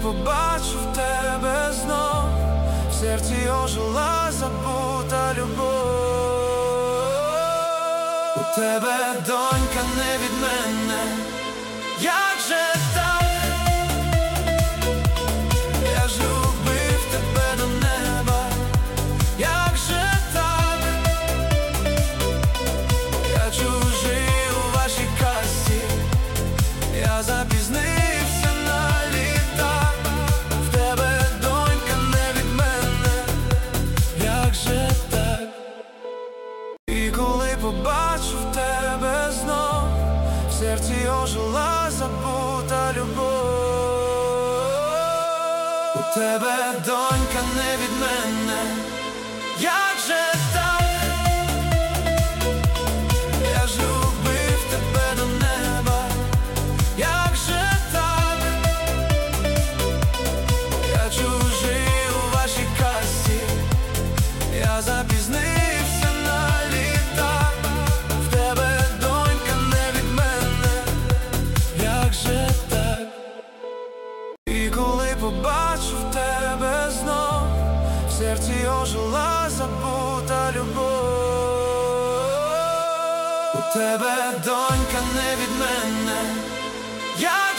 побачив тебе знов, в серці ожила забута любов. У тебе донька не від мене, як же так? Я ж любив тебе до неба, як же так? Я чужий у вашій казці, я запізнився на літа. В тебе донька не від мене, як же так? І коли побачив тебе знов, в серці ожила забута любов. У тебе донька не від мене, як же так? Я ж любив тебе до неба, як же так? Я чужий у вашій казці, я запізнився на літа. В тебе донька не від мене, як же так? І коли побачив тебе знов, в серці ожила забута любов. У тебе донька не від мене, як